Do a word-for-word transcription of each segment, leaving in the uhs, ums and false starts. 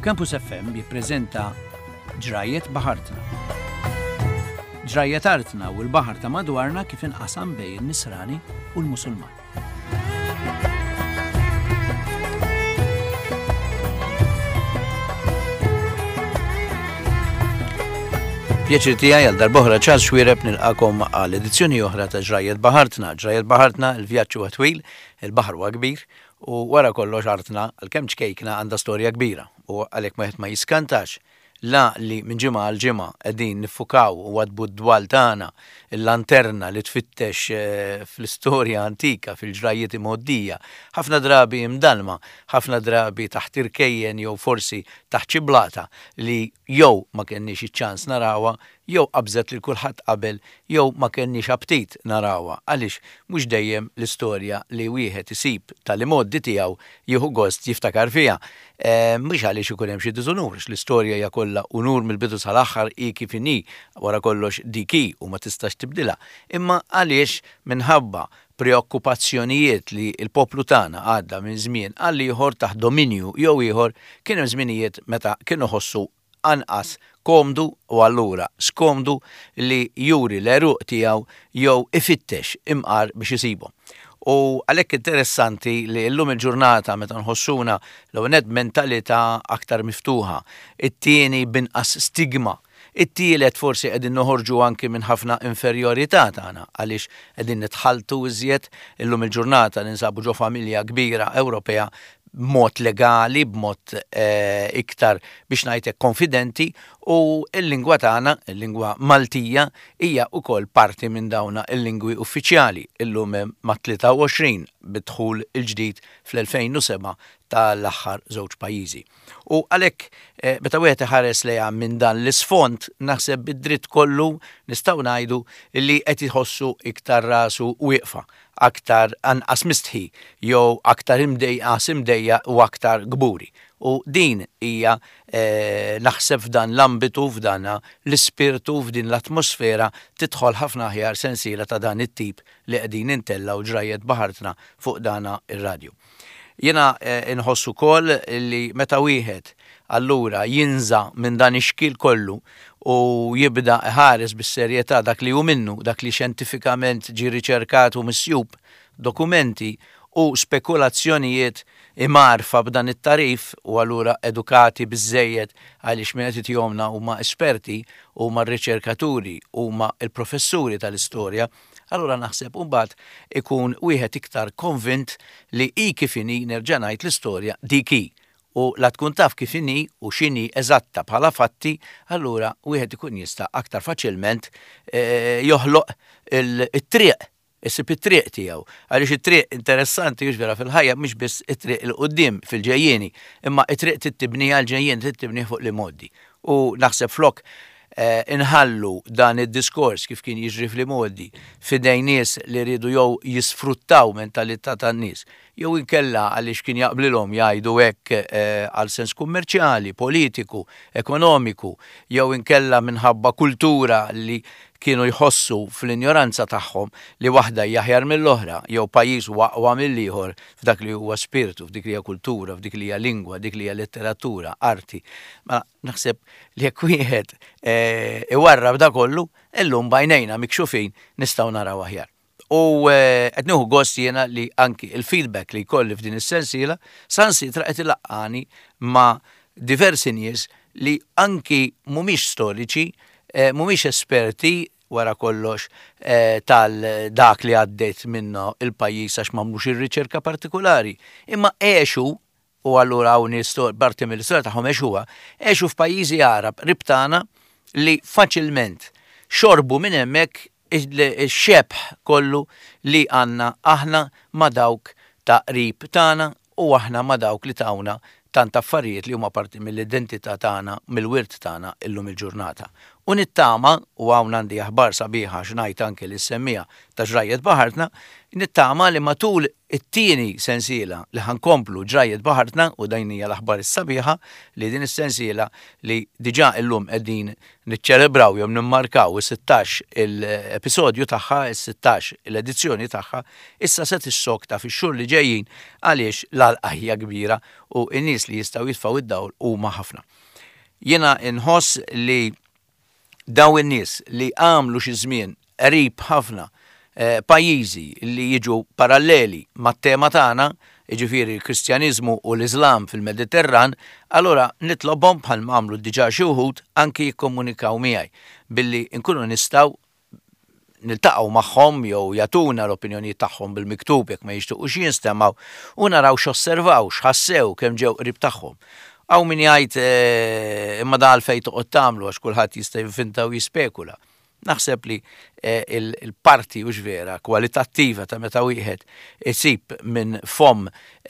Campus F M jippreżenta Ġrajiet Baħartna. Ġrajiet artna u l-baħar ta' madwarna kif inqasam bejn in-Nisrani u l-Musulman. Pjaċir tiegħi għal darb'oħra Charles Xwiereb nilqakom għal edizzjoni oħra ta' Ġrajiet Baħartna. Ġrajiet Baħartna l-vjaġġ huwa twil, il-baħar huwa kbir u wara kollox artna għalkemm ċkejkna għandha storja kbira u għalhekk ma ma jiskantax la li minn ġimgħa għal ġimgħa qegħdin niffukaw u għadbu d-dwal tagħna il-lanterna li tfittex fl-istorja antika fil-ġrajiet imgħoddija, ħafna drabi mdalma, ħafna drabi taħt irkejjen jew forsi taħt ċiblata li jew ma kenniex iċ-ċans narawha jew qabżet lil kulħadd qabel jew ma kenniex aptit narawha għaliex mhux dejjem l-istorja li wieħed isib tal-imoddi tiegħu jieħu gost jiftakar fiha. E, mhux għaliex ikun hemm xi diżunur, l-istorja hija kollha unur mill-bidu sal-aħħar hi kif inhi wara kollox dik hi u ma tistax tibdilha, imma għaliex minħabba preokkupazzjonijiet li l-poplu tagħna għadda minn żmien għal ieħor taħt dominju jew ieħor kien hemm żminijiet meta kienu ħossu anqas komdu u allura skomdu li juri l-eruq tiegħu jew ifittex imqar biex isibhom. U għalhekk interessanti li llum il-ġurnata meta nħossuna l-ewwel mentalità aktar miftuħa, it-tieni binqas stigma, it-tielet forsi qegħdin noħorġu anki minn ħafna inferjorità tagħna għaliex qegħdin nitħalltu iżjed illum il-ġurnata ninsabu ġo familja kbira Ewropea b'mod legali, b'mod eh, iktar biex ngħidlek konfidenti u l-lingwa tagħna, il-lingwa Maltija, hija wkoll parti minn dawna il-lingwi uffiċjali illum ma' tlieta u għoxrin bidħul il-ġdid fl-elfejn u seba' tal-aħħar żewġ pajjiżi. U għalhekk eh, meta wieħed iħares lejha minn dan l-isfond naħseb bid-dritt kollu nistgħu ngħidu li qed iħossu iktar rasu wieqfa, aktar anqas mistħi jew aktar imdejqas imdejja u aktar gburi. U din hija eh, naħseb f'dan l-ambitu f'dan l-ispirtu f'din l-atmosfera tidħol ħafna aħjar sensiela ta' dan it-tip li qegħdin intellaw Ġrajiet Baħartna fuq dana ir-radju. Jiena eh, inħossu wkoll li meta wieħed allura jinża minn dan ix-xkil kollu u jibda ħares bis-serjetà dak li hu minnu, dak li xjentifikament ġie riċerkat u misjub, dokumenti u spekulazzjonijiet imarfa b'dan it-tarif u allura edukati biżżejjed għaliex min qed jomna huma esperti huma r-riċerkaturi huma l-professuri tal-istorja, allura naħseb imbagħad ikun wieħed iktar konvint li hi kif inhi nerġa' ngħid l-istorja dik hi. U la tkun taf kif inhi u x'inhi eżatta bħala fatti, allura wieħed ikun jista' aktar faċilment eh, joħloq il-triq, isib it-triq tiegħu. Għaliex it-triq interessanti jiġ vera fil-ħajja mhux biss it-triq il qudiem fil-ġejjieni, imma it-triq tittibni għal-ġejjien tittibni fuq l-modi. U naħseb flok eh, inħallu dan id-diskors kif kien jiġri fl-modi fidejn nies li rridu jew jisfruttaw mentalità tan-nies, jew inkella għaliex kien jaqblilhom jgħidu hekk eh, għal sens kummerċjali, politiku, ekonomiku, jew inkella minħabba kultura li kienu jħossu fl-injoranza tagħhom li waħda aħjar mill-oħra, jew pajjiż waqwa mill-ieħor f'dak li huwa spiritu, f'dik li hija kultura, f'dik li hija lingwa, dik li hija letteratura, arti. Ma naħseb li jekk wieħed eh, iwarrab da kollu, illum bajnejna mikxufin nistgħu naraw aħjar. U qed nieħu gost jiena li anki il-feedback li jkolli f'din is-sensiela sansitra qed ilaqqani ma' diversi nies li anki mhumiex storiċi, eh, mhumiex esperti wara kollox eh, tal-dak li għaddejt minnu il-pajjiż għax m'għamlux ir-riċerka partikolari, imma għexu u allura hawn parti mill-istorja tagħhom għexuha, għexu f'pajjiżi Arab ribtana li faċilment xorbu minn hemmhekk il-xebħ kollu li għandna aħna ma' dawk ta' qrib tagħna u aħna ma' dawk li tawna tant affarijiet li huma parti mill-identità tagħna, mill-wirt tagħna illum il-ġurnata. U nittama, u hawn għandi aħbar sabiħa x'ngħid anke li semmija ta' ġrajiet baħartna, nittama li matul it-tieni sensiela li ħankomplu ġrajiet baħartna u dajn hija l-aħbar is-sabiħa li din is-sensiela li diġà illum qegħdin niċċelebraw jew nimmarkaw is-sittax il-episodju tagħha, is-sittax l-edizzjoni tagħha, issa se tissokta fix-xhur li ġejjin għaliex l-għalqajja kbira u n-nies li jistgħu jitfgħu id-dawl huma ħafna. Jiena inħoss li daw in-nies li għamlu xi żmien qrib ħafna eh, pajjiżi li jiġu paralleli mat-tema tagħna, jiġifieri l-Kristjaniżmu u l-Iżlam fil-Mediterran, allura nitlobhom bħalma għamlu diġà xi wħud anki jikkomunikaw miegħi billi nkunu nistgħu niltaqgħu magħhom jew jagħtuna l-opinjonijiet tagħhom bil-miktub jekk ma jixtiequx jinstemaw u naraw x'osservaw, x'ħassew kemm ġew qrib tagħhom. Aw min jgħid imma da għalfejn toqgħod tagħmlu għax kulħadd jista' jivvinta u jispekula. Naħseb li il-parti u vera kwalitattiva ta' meta wieħed isib minn fom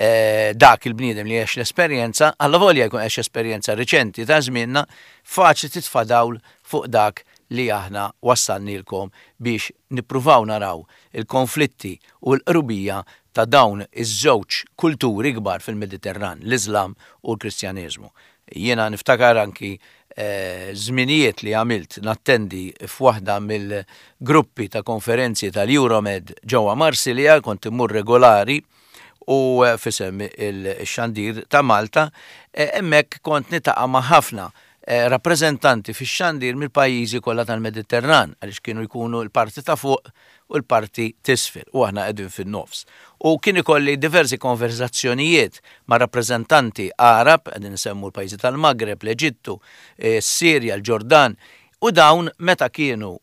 dak il-bniedem li għex l-esperjenza, alla volja jkun għex esperjenza reċenti ta' żmienna, faċli titfa' dawl fuq dak li aħna wassalnilkom biex nippruvaw naraw il-konflitti u l-qrubija ta' dawn iż-żewġ kulturi kbar fil-Mediterran, l-Iżlam u l-Kristjaneżmu. Jiena niftakar anki żminijiet li għamilt nattendi f'waħda mill-gruppi ta' konferenzi tal-Euromed ġewwa Marsilja, kont immur regolari u fisem il-xandir ta' Malta, hemmhekk kont nitaqa' ma' ħafna rappreżentanti fix-xandir mill-pajjiżi kollha tal-Mediterran għaliex kienu jkunu l-parti ta' fuq u l-parti t'isfel u aħna qegħdin fin-nofs. U kien ikolli diversi konversazzjonijiet ma' rappreżentanti Arab, qegħdin nsemmu l-pajjiżi tal-Magreb, l-Eġittu, s-Sirja, l-Ġordan, u dawn meta kienu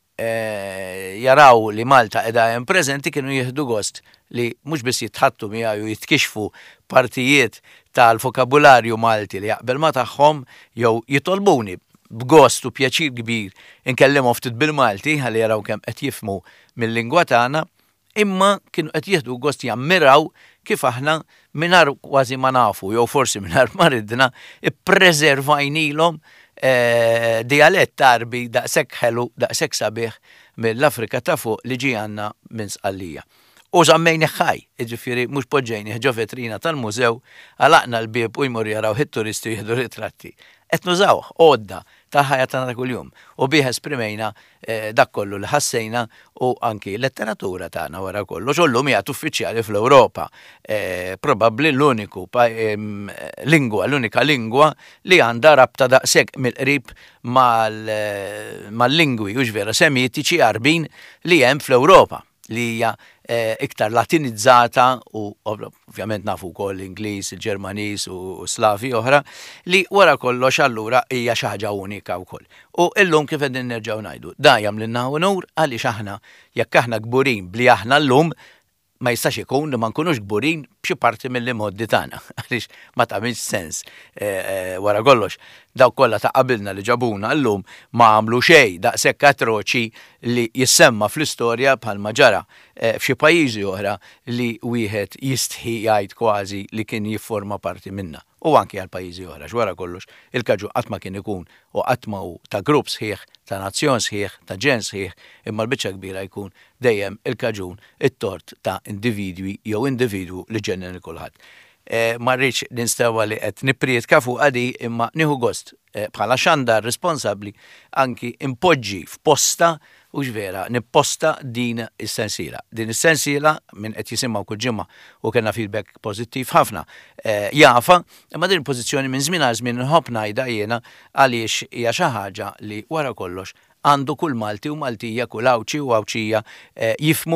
jaraw li Malta qiegħda hemm preżenti kienu jieħdu gost li mhux biss jitħattu miegħu jitkixfu partijiet tal-vokabularju Malti li jaqbel ma tagħhom jew jitolbuni b'gost u pjaċir kbir inkellimhom ftit bil-Malti ħalli jaraw kemm qed jifhmu mill-lingwa tagħna, imma kienu qed jieħdu gost jammiraw kif aħna mingħajr kważi ma nafu jew forsi mingħajr ma ridna ippreservajnilhom dialett Arbi daqshekk ħelu, daqshekk sabiħ mill-Afrika ta' fuq li ġie għandna minn Sqallija. U żammejni ħaj, jiġifieri mhux poġġejni ġo vetrina tal-mużew, għalaqna l-bieb u jmur jaraw it-turisti jieħdu ritratti. Qed nużawh għodda ta' ħajja tagħna kuljum u bih esprimejna dak kollu li ħassejna u anki l-letteratura tagħna wara kollox illum hija uffiċjali fl-Ewropa. Probabbli l-uniku lingwa, l-unika lingwa li għandha rabta daqshekk mill-qrib mal-lingwi u vera semitiċi Arbin li hemm fl-Ewropa li hija iktar latinizzata u ovvjament nafu wkoll l-Ingliż, il-Ġermaniż u Slavi oħra li wara kollox allura hija xi ħaġa unika wkoll. U llum kif qegħdin nerġgħu ngħidu, da jagħmlilna onur għaliex aħna jekk aħna kburin bli aħna llum ma jistax ikun li ma nkunux kburin b'xi parti mill-modi tagħna għaliex ma tagħmilx sens wara kollox. Dawk kollha ta' qabilna li ġabuna llum ma għamlu xejn daqshekk atroċi li jissemma fl-istorja bħalma ġara f'xi pajjiżi oħra li wieħed jistħi jgħid kważi li kien jifforma parti minnha. U anke għal pajjiżi oħra x'wara kollox il-kaġun qatt ma kien ikun u qatt ma hu ta' grupp sħiħ, ta' nazzjon sħiħ, ta' ġen sħiħ, imma l-biċċa kbira jkun dejjem il-kaġun it-tort ta' individwi jew individwu li ġenna kulħadd. Ma rridx ninstewa li qed nipprietka fuq għadi imma nieħu gost bħala xandar responsabbli anki impoġġi f'posta u vera nipposta din is-sensiela. Din is-sensiela minn qed jisimgħu kull ġimgħa u kellna feedback pożittiv ħafna jafa, imma din il-pożizzjoni minn żmien għal żmien inħobb ngħidha jiena għaliex hija xi ħaġa li wara kollox għandu kull Malti u Maltija, kull Awċi u Awċija jifmu,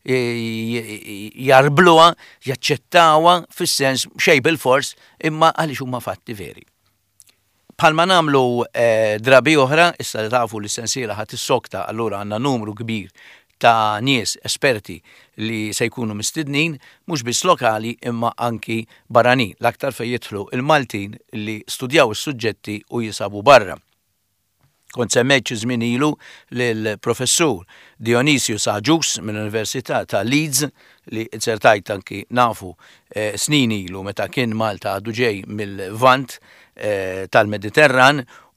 jarbluha, jaċċettawha fis-sens xejn bil-fors imma għaliex huma fatti veri. Bħalma nagħmlu drabi oħra, issa li tafu li s-sensiela ħadd issokta allura għandna numru kbir ta' nies esperti li se jkunu mistednin mhux biss lokali imma anki barranin, l-aktar fejn jidħlu il-Maltin li studjaw is-suġġetti u jisabu barra. Kont semmejt xi żmien ilu lill-professur Dionisio Saġus mill-Università ta' Leeds li ċertajt anki nafu snin ilu meta kien Malta għadu ġej mill-vant tal-Mediterran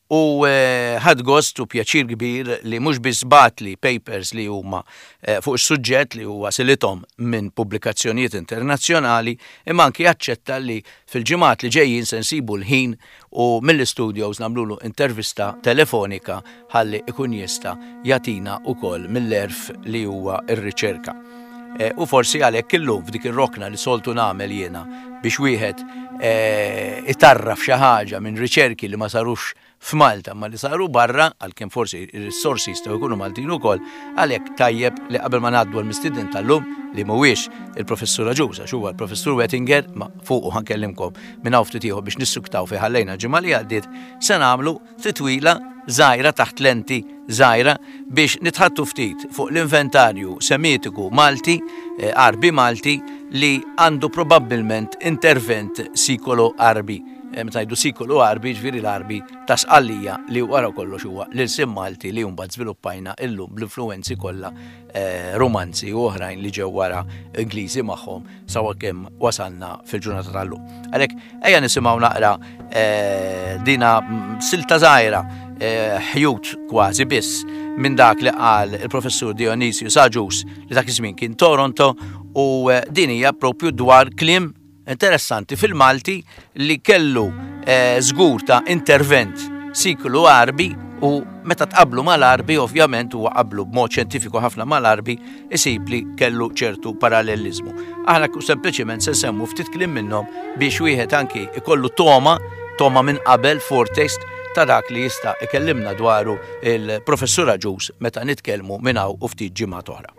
U ħad gost u pjaċir kbir li mhux biss batli papers li huma fuq is-suġġett li huwa silithom minn pubblikazzjonijiet internazzjonali, imma anki jaċċetta li fil-ġimgħat li ġejjin se nsibu l-ħin u mill-istudios nagħmlulu intervista telefonika ħalli ikun jista' jagħtina wkoll mill-erf li huwa r-riċerka. U forsi għalhekk illum f'dik ir-rokna li soltu nagħmel jiena biex wieħed itarraf xi ħaġa minn riċerki li ma sarux f'Malta ma li saru barra, għalkemm forsi ir-risorsi jistgħu jkunu Maltin ukoll, għalhekk tajjeb li qabel ma ngħaddu għall-mistieden tal-lum li mhuwiex il-Professur Agius għax huwa l-Professur Wettinger, ma fuqu ħankellimkom minn hawn ftit ieħor biex nissuktaw fi ħallejna ġimgħa li għaddiet, se nagħmlu titwila żgħira taħt lenti żgħira biex nitħattu ftit fuq l-inventarju semitiku Malti, Arbi Malti, li għandu probabbilment intervent sikolo Arbi. Meta ngħidu sikolu Arbi, ġifieri l-Arbi ta' Sqallija li wara kollox huwa l-isem Malti li mbagħad żviluppajna illum bl-influenzi kollha Romanzi u oħrajn li ġew wara Ingliżi magħhom sawkemm wasalna fil-ġurnata tal-lum. Għalhekk ejja nisimgħu naqra dina silta żgħira ħjut kważi biss minn dak li qal il-Professur Dionysius Agius li dak iż-żmien kien Toronto u din hija proprju dwar kliem interessanti fil-Malti li kellu żgur ta' intervent siklu Arbi u meta tqablu mal-Arbi ovvjament huwa qablu b'mod xjentifiku ħafna mal-Arbi isib li kellu ċertu parallelizmu. Aħna sempliċement se nsemmu ftit kliem minnhom biex wieħed anki ikollu toma, toma minn qabel foretaste ta' dak li jista' ikellimna dwaru il-Professur Agius meta nitkellmu minn hawn u ftit ġimgħat oħra.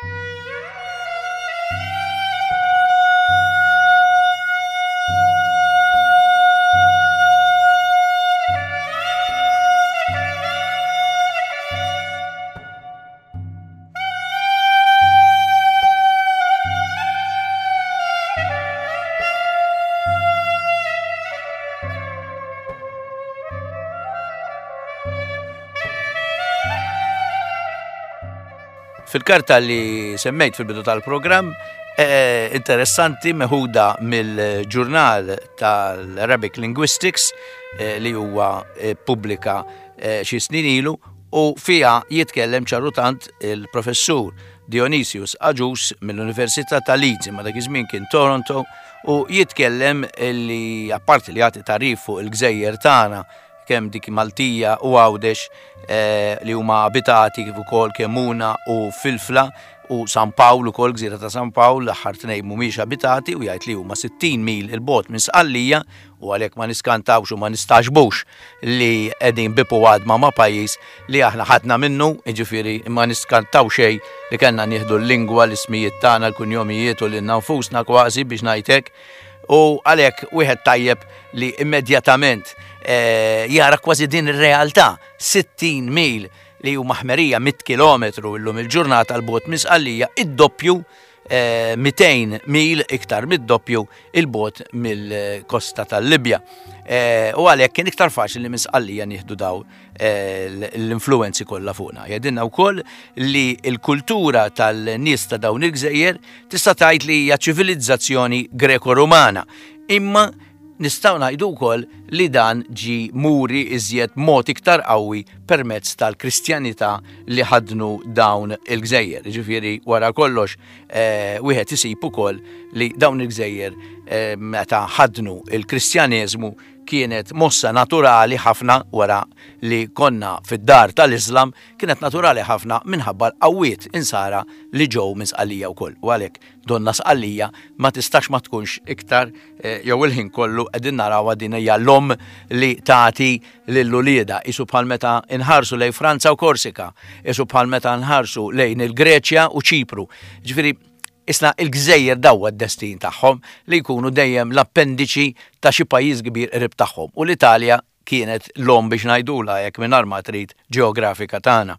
Fil-karta li semmejt fil-bidu tal-programm, eh, interessanti meħuda mill-ġurnal tal-Arabic Linguistics eh, li huwa eh, pubblika eh, xi snin ilu u fija jitkellem ċarrutant il-Professur Dionysius Agius mill-Università ta' Leeds ma dak iż-żmien kien Toronto u jitkellem li apparti li jagħti tarif fuq il-gżejjer tagħna kemm dik Maltija u Għawdex eh, li huma abitati kif ukoll Kemuna u Filfla u San Pawl ukoll gżira ta' San Pawl l-aħħar tnejn mhumiex abitati u jgħid li huma sittin mil il-bogħod minn Sqallija u għalhekk ma niskantawx u ma nistaġbux li qegħdin bipu għadma ma' pajjiż li aħna ħadna minnu, jiġifieri ma niskantaw xejn li kellna nieħdu l-lingwa l-ismijiet tagħna l-kunjomijiet u lil nfusna kważi biex ngħidlek u għalhekk wieħed tajjeb li immedjatament Eh, jara kważi din ir-realtà sittin mil li huma ħmerija mit kilometru illum il-ġurnata l-bogħod minn Sqallija id-doppju eh, mitejn mil iktar mid-doppju il-bogħod mill-kosta tal-Libja. Eh, u għalhekk kien iktar faċli li minn Sqallija nieħdu daw eh, l-influenzi kollha fuqna. Jgħidilna wkoll li l-kultura tal-nies ta' dawn il-gżejjer tista' tgħid li hija ċivilizzazzjoni Greko-Rumana. Imma nistgħu ngħidu wkoll li dan ġi muri iżjed mod iktar qawwi permezz tal-Kristjanità li ħadnu dawn il-gżejjer. Ġifieri wara kollox eh, wieħed isib ukoll li dawn il-gżejjer eh, meta ħadnu il-Kristjaneżmu kienet mossa naturali ħafna wara li konna fid-dar tal-Islam kienet naturali ħafna minħabba l-qawwiet insara li ġew minn Sqallija wkoll. U għalhekk donna Sqallija ma tistax ma tkunx iktar eh, jew il-ħin kollu qegħdin narawha din hija l-omm li tagħti lill-ulieda isu bħal meta nħarsu lejn Franza u Korsika, isu bħal meta nħarsu lejn il-Greċja u Ċipru. Ġifieri isna il-gżejjer dawwa d-destin tagħhom li jkunu dejjem l-appendiċi ta' xi pajjiż kbir qrib tagħhom u l-Italja kienet l-om biex ngħidula jekk mingħajr ma trid ġeografika tagħna.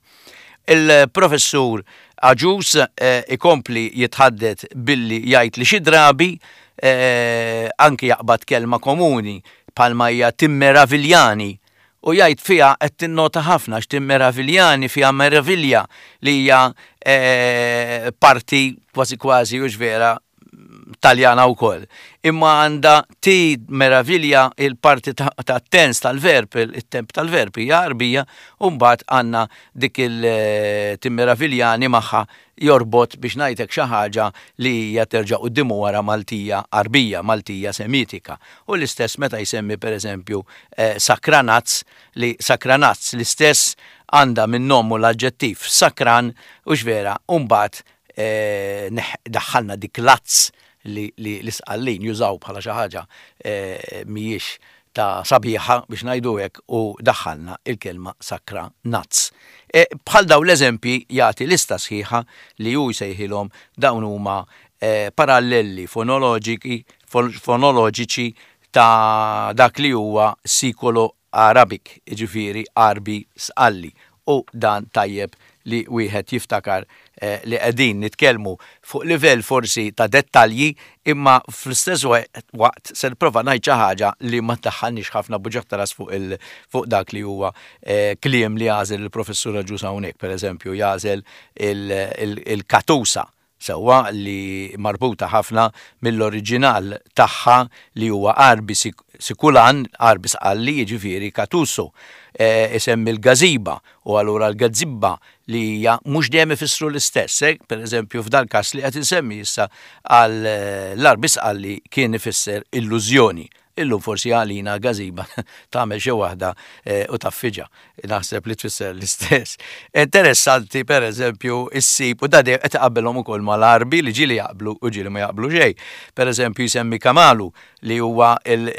Il-Professur Agius eh, ikompli jitħaddet billi jgħid li xi drabi eh, anki jaqbad kelma komuni bħalma hija timmeraviljani u jgħid fiha qed tinnota ħafna x'timmeraviljani fiha meravilja li hija eh, parti kważi kważi u vera Taljana wkoll. Imma għandha ti meravilja il-parti ta' tens tal-verb, il-temp tal-verb hija arbija, u mbagħad għandna dik il-timmeraviljani magħha jorbot biex ngħidlek xi ħaġa li hija terġa' quddiem wara Maltija arbija, Maltija semitika. U l-istess meta jsemmi pereżempju sakranazz li sakranazz l-istess għandha minnom l-aġġettiv sakran u x'vera u mbagħad daħħalna dik lazz li l-isqallin jużaw bħala xi ħaġa mhijiex ta' sabiħa biex ngħidu hekk u daħħalna il-kelma sakra nazz. Bħal daw l-eżempji jagħti lista sħiħa li hu jsejħilhom dawn huma paralleli fonoloġiki fonoloġiċi ta' dak li huwa sikolo Arabic, jiġifieri Arbi sqalli, u dan tajjeb li wieħed jiftakar li qegħdin nitkellmu fuq livell forsi ta' dettalji imma fl-istess waqt se nipprova ngħid xi ħaġa li ma taħħalniex ħafna buġġettaras fuq il fuq dak li huwa kliem li jażel il-professur Ġus hawnhekk, pereżempju jażel il-katusa sewwa li marbuta ħafna mill-oriġinal tagħha li huwa Arbi sikulan, Arbi sqalli jiġifieri katuso. Isemmi l-gaziba u allura l-gazzibba li hija mhux dejjem ifissru l-istess, pereżempju f'dal każ li qed insemmi issa għal l-Arbi sqalli kien ifisser illużjoni. Illum forsi għalina gaziba tagħmel xi waħda u taffiġa. Naħseb li tfisser l-istess. Interessanti pereżempju issib u da qed iqabbelhom ukoll mal-Arbi li ġieli jaqblu u ġieli ma jaqblu xejn. Pereżempju jsemmi kamalu li huwa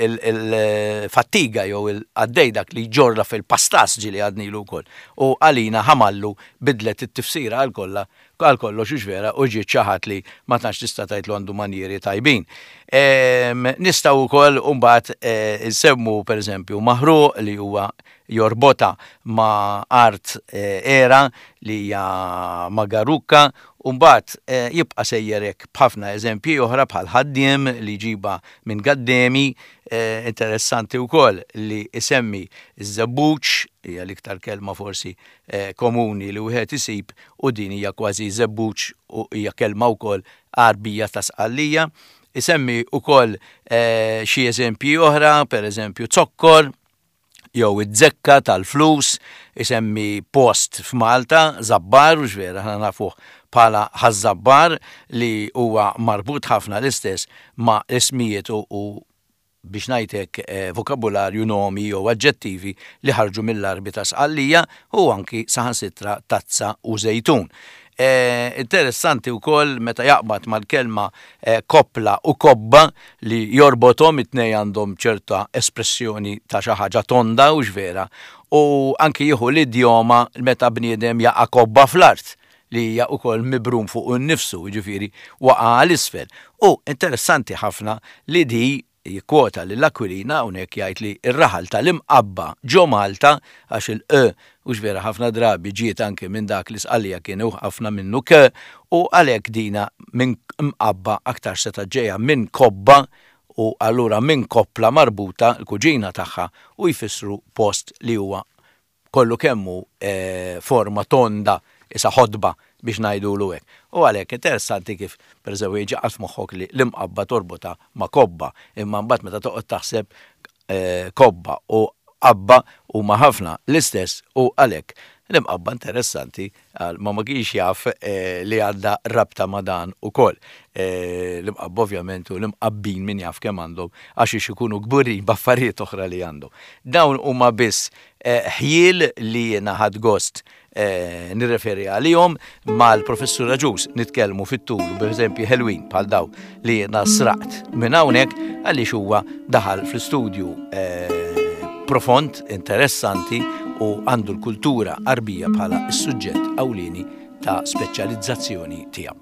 il-fattiga jew il-għaddej dak li ġorla fil-pastas ġieli għadnilu wkoll. U għalina ħamallu bidlet it-tifsira għal kollha għal kollox ux vera u ġiet xi ħadd li ma tantx tista' tgħidlu għandu manjieri tajbin. Nistgħu wkoll mbagħad nsemmu pereżempju maħruq li huwa jorbota ma' art era li hija magaruka u mbagħad jibqa' sejjer hekk b'ħafna eżempji oħra bħal ħaddiem li jġiba minn gaddemi. Interessanti wkoll li isemmi żebbuċ hija l-iktar kelma forsi komuni li wieħed isib u din hija kważi żebbuċ u hija kelma wkoll Arbija ta' sqallija. Isemmi wkoll xi eżempji oħra, pereżempju zokkor jew iż-żekka tal-flus, isemmi post f'Malta, żabbar u x'vera ħana nafuh bħala ħaż-żabbar li huwa marbut ħafna l-istess ma' ismijiet u biex ngħidlek vokabularju nomi jew aġġettivi li ħarġu mill-Arbi ta' sqallija u anki saħansitra tazza u żejtun. Interessanti wkoll meta jaqbad mal-kelma koppla u kobba li jorbothom it-tnejn għandhom ċerta espressjoni ta' xi ħaġa tonda u x'vera u anki jieħu l-idjoma meta bniedem jaqa' kobba fl-art li hija wkoll mibrum fuq innifsu, jiġifieri waqa' l-isfel. U interessanti ħafna li di jikkwota lill-Akwilina hawnhekk jgħid li r-raħal tal-imqabba ġo Malta għax il-q u x'vera ħafna drabi ġiet anke minn dak li sqallija kienu ħafna minnu k u għalhekk dina minn imqabba aktar seta' ġejja minn kobba u allura minn koppla marbuta l-kuġina tagħha u jfissru post li huwa kollu kemmu forma tonda isa ħodba biex ngħidulu hekk. U għalhekk interessanti kif pereżempju jiġi f'moħħok li l-imqabba torbota ma' kobba, imma mbagħad meta toqgħod taħseb kobba u qabba huma ħafna l-istess u għalhekk l-imqabba interessanti ma ma kienx jaf li għandha rabta ma' dan ukoll. L-imqabba ovvjament u l-imqabbin min jaf kemm għandhom għax ix ikunu kburin b'affarijiet oħra li għandhom. Dawn huma biss ħjiel li jiena ħadd gost nirreferi għalihom mal-professur Ġus nitkellmu fit-tul b'eżempju ħelwin bħal daw li jiena sraqt minn hawnhekk għaliex huwa daħal fl-istudju profond, interessanti u għandu l-kultura Arbija bħala s-suġġett ewlieni ta' speċjalizzazzjoni tiegħu.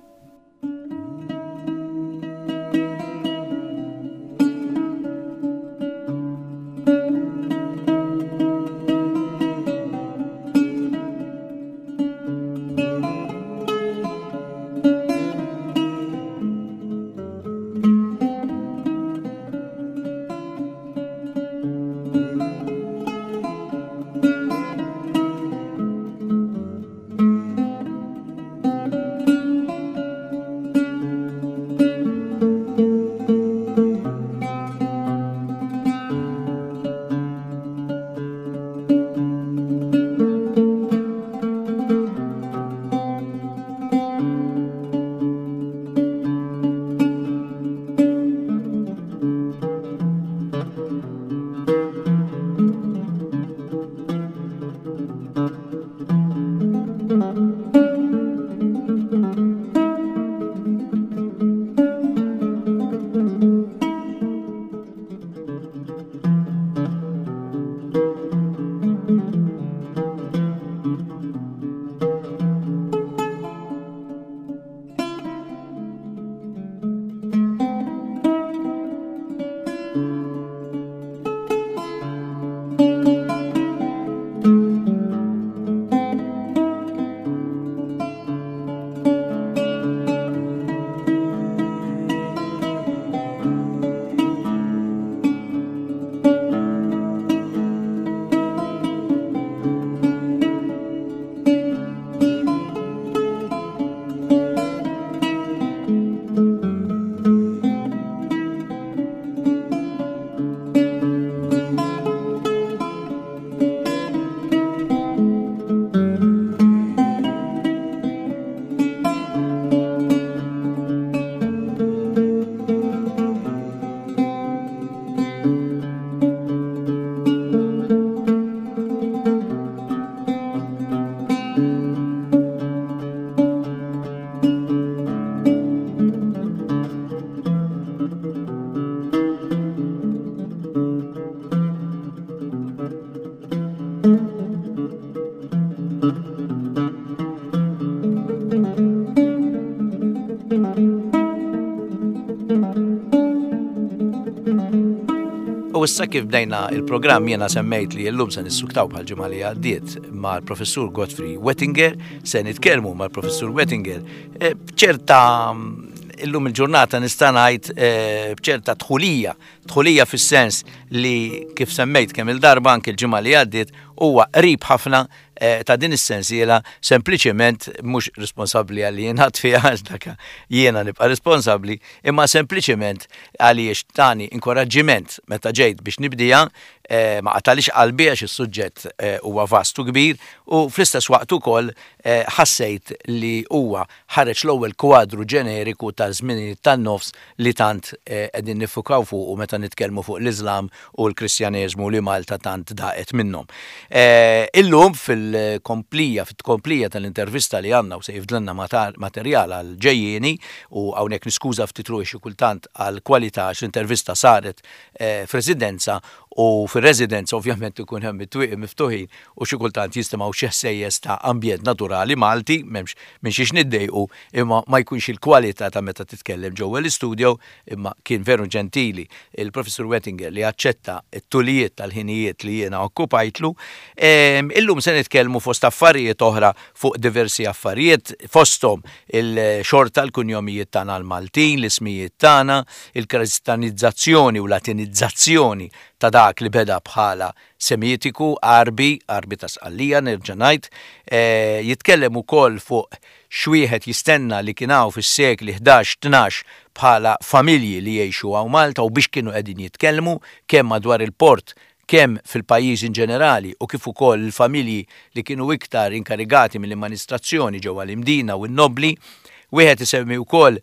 U issa kif bdejna il-programm jiena semmejt li llum se nissuktaw bħal-ġimgħa li għaddiet mal-Professur Godfrey Wettinger, se nitkellmu mal-Professur Wettinger b'ċerta illum il-ġurnata nista' ngħid b'ċerta dħulija, dħulija fis-sens li kif semmejt kemm il-darba anke l-ġimgħa li għaddiet huwa qrib ħafna ta' din is-sensiela sempliċement mhux responsabbli għalli jingħad fiha dak jiena nibqa' responsabbli, imma sempliċement għaliex tani inkoraġġiment meta ġejt biex nibdija ma qatalix qalbi għax is-suġġett huwa vastu kbir u fl-istess waqt ukoll ħassejt li huwa ħareġ l-ewwel kwadru ġeneriku ta' żminijiet tan-nofs li tant qegħdin nifukaw fuq u meta nitkellmu fuq l-Iżlam u l-Kristjaneżmu li Malta tant daqet minnhom. Illum fil-komplija, fit-komplija tal-intervista li għandna u se jifdlenna materjal għal ġejjieni u hawnhekk niskuża ftit ruħi xi kultant għal kwalità x-intervista saret f'residenza u fir-residenza ovvjament ikun hemm it-twieqi miftuħin u xi kultant jistimgħu xi ħsejjes ta' ambjent naturali Malti, m'hemmx minn xiex niddejqu imma ma jkunx il-kwalità ta' meta titkellem ġewwa l-istudio, imma kien veru ġentili il-Professur Wettinger li aċċetta t-tulijiet tal-ħinijiet li jiena okkupajtlu. Illum se nitkellmu fost affarijiet oħra fuq diversi affarijiet, fosthom il-xorta l-kunjomijiet tagħna l-Maltin, l-ismijiet tagħna, il-kristanizzazzjoni u latinizzazzjoni ta' dak li beda bħala semitiku, arbi, arbi ta' sqallija, nerġa' ngħid, jitkellem ukoll fuq xwieħed jistenna li kien hawn fis-sekli ħdax tnax bħala familji li jgħixu hawn Malta u biex kienu qegħdin jitkellmu kemm madwar il-port kemm fil-pajjiż in ġenerali u kif ukoll il-familji li kienu iktar inkarigati mill-amministrazzjoni ġewwa l-imdina u n-nobli, wieħed isemmi wkoll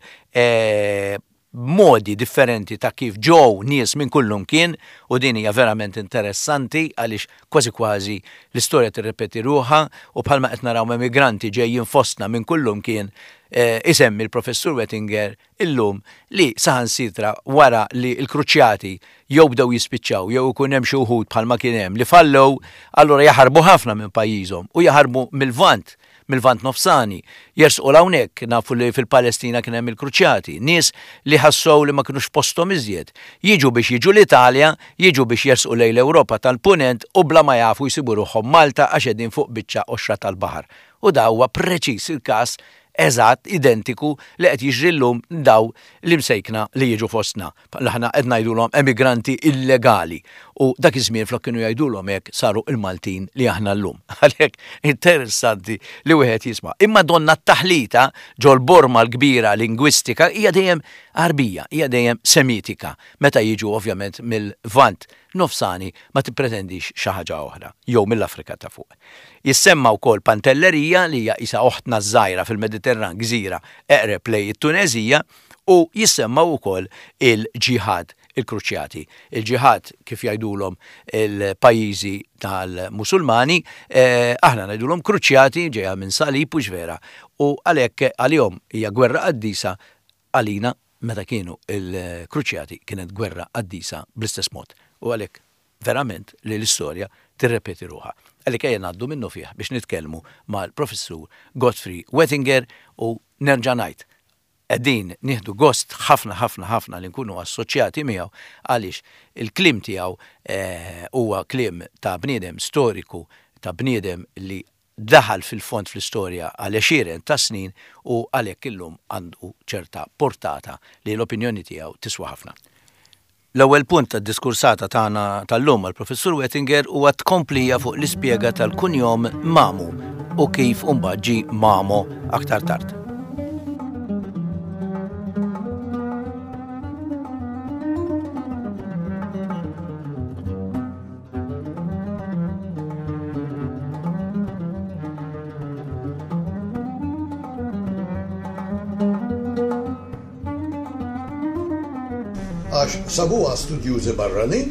modi differenti ta' kif ġew nies minn kullum kien u din hija verament interessanti għaliex kważi kważi l-istorja tirrepeti ruħha u bħalma qed naraw immigranti ġejjin fostna minn kullum kien isemmi l-Professur Wettinger illum li saħansitra wara li l-kruċjati jew bdew jispiċċaw jew ikun hemm xi wħud bħalma kien hemm li fallew allura jaħarbu ħafna minn pajjiżhom u jaħarbu mill-Vant mill-Vant nofsani, jersqu hawnhekk nafu li fil-Palestina kien hemm il-kruċjati, nies li ħassew li ma kinux posthom iżjed. Jiġu biex jiġu l-Italja, jiġu biex jersqu lejn l-Ewropa tal-Punent u bla ma jafu jsibu ruħhom Malta għax qegħdin fuq biċċa oxra tal-baħar. U da huwa preċiż il-każ eżatt identiku li qed jiġri llum daw li msejkna li jiġu fostna. Aħna qed ngħidulhom emigranti illegali u dak iż-żmien flok kienu jgħidulhom hekk saru l-Maltin li aħna llum. Għalhekk interessanti li wieħed jisma'. Imma donna t-taħlita ġol borma l-kbira lingwistika hija dejjem arbija, hija dejjem semitika meta jiġu ovvjament mill-Vant nofsani ma tippretendix xi ħaġa oħra, jew mill-Afrika ta' fuq. Jissemma wkoll Pantellerija li hija isa oħtna żgħira fil-Mediterran gżira eqreb lejn it-Tunezija u jissemma wkoll il-ġihad il-kruċjati. Il-ġihad kif jgħidulhom il-pajjiżi tal-Musulmani, eh, aħna ngħidulhom kruċjati ġejja minn salib u ġvera. U għalhekk għalihom hija gwerra qaddisa għalina meta kienu il-kruċjati kienet gwerra qaddisa bl-istess mod. U għalhekk verament li l-istorja tirrepeti ruħha. Għalhekk ejja ngħaddu minnu fih biex nitkellmu mal-Professur Godfrey Wettinger u nerġa' ngħid qegħdin nieħdu gost ħafna ħafna ħafna li nkunu assoċjati miegħu għaliex il-kliem tiegħu huwa kliem ta' bniedem storiku, ta' bniedem li daħal fil-fond fl-istorja għal għexieren ta' snin u għalhekk illum għandu ċerta portata li l-opinjoni tiegħu tiswa ħafna. L-ewwel punt tad-diskursata tagħna tal-lum għall-Professur Wettinger huwa tkomplija fuq l-ispjega tal-kunjom Mamu u kif imbagħad ġie Mamo aktar tard. Għax sabuha studjużi barranin,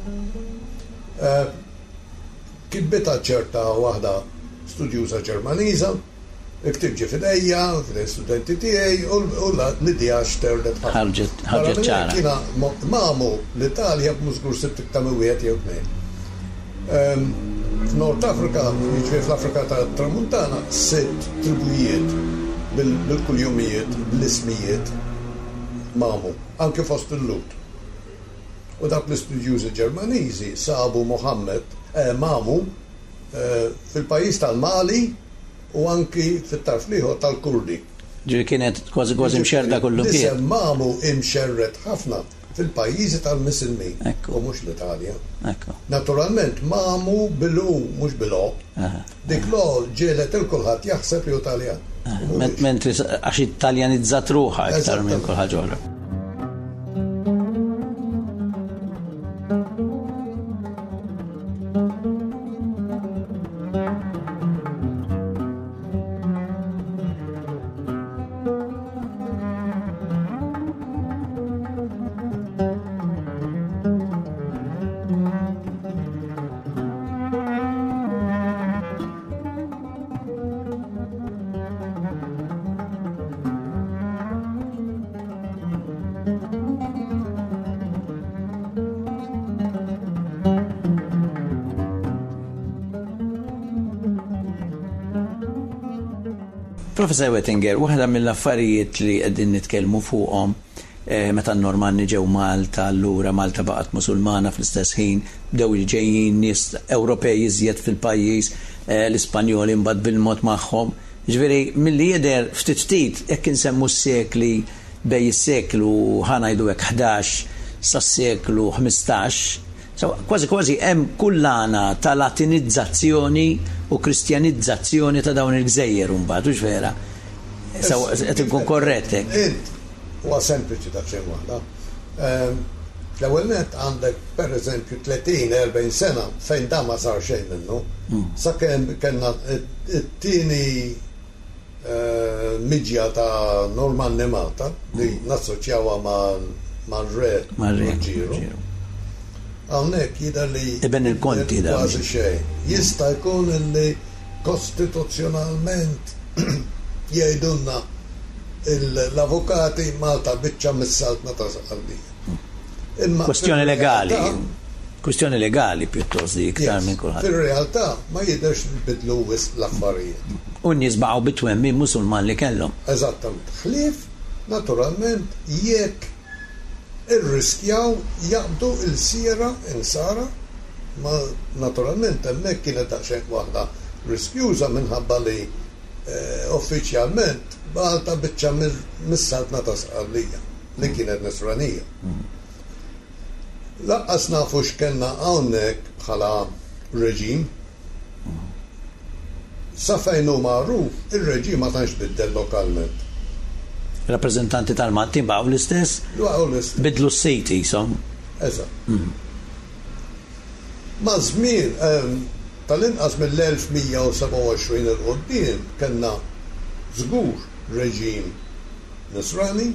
kitbita ċerta waħda studjuża Ġermaniża, iktibġi fidejja, fil-studenti tiegħi u la nidija xterdet ħarġet ċara. Kiena Mamu l-Italja b'mużgur sitt iktar wieħed jew tnejn. F'Nord Afrika, jiġifieri fl-Afrika tat-Tramuntana, sitt tribujiet bil-kuljumijiet, bl-ismijiet mamu, anke fost il-lut. U dak l-istudjużi Ġermaniżi sabu Mohammed eh, mamu eh, fil-pajjiż tal-Mali u anki fit-tarf liħor tal-Kurdi. Ġi kienet kważi kważi mxerda kollu kien. Nisem mamu imxerret ħafna fil-pajjiżi tal-Musulmin u mhux l-Italja. Naturalment mamu bilu mhux bilu. Dik lo ġielet il-kulħadd jaħseb li Italjan. Mentri għax Italjanizzat ruħha iktar minn kulħaġa oħra. Professor Wettinger, waħda mill-affarijiet li qegħdin nitkellmu fuqhom meta n-Normanni ġew Malta, allura Malta baqgħet Musulmana fl-istess ħin, bdew ġejjin nies Ewropej iżjed fil-pajjiż, l-Ispanjoli mbagħad bil-mod magħhom. Ġifieri milli jidher ftit ftit hekk insemmu s-sekli bej is-seklu ħanajdu hekk ħdax sas-seklu ħmistax. Kważi kważi hemm kullana ta' latinizzazzjoni u kristjanizzazzjoni ta' dawn il-gżejjer mbagħad, hux vera? Qed inkun korrett hekk. Huwa sempliċi ta' xejn waħda. L-ewwel nett għandek pereżempju tletin erbgħin sena fejn da ma sar xejn minnu. Sakemm kellna t-tieni miġja ta' Normanni Malta li nassoċjawha mal-re Ġiru. Għawnek jidher li Eben il-Konti da. Kważi xejn. Jista' jkun li kostituzzjonalment jgħidulna l-avukati Malta biċċa mis-saltna ta' saqaldija. Kwestjoni legali. Kwestjoni legali pjuttost iktar minn kulħadd. Fir-realtà ma jidherx li bidlu wisq l-affarijiet. U n-nies baqgħu bitwemmin Musulman li kellhom. Eżattament. Ħlief naturalment jekk irriskjaw jaqbdu il-sira insara, ma naturalment hemmhekk kienet daqsxejn waħda riskjuża minħabba li uffiċjalment Malta biċċa mis-saltna ta' sqallija li kienet Nisranija. Laqqas nafu x'kellna hawnhekk bħala reġim. Sa fejn hu magħruf ir-reġim ma tantx biddel lokalment. Rappresentanti tal-Malti baqgħu l-istess? Bidlu s-sejti jisom. Eżatt. Ma' żmien tal-inqas mill-elf mija u seba' u għoxrin il-qudiem kellna żgur reġim Nisrani,